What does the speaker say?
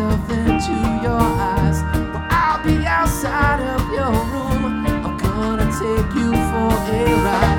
myself into your eyes. Well, I'll be outside of your room. I'm gonna take you for a ride.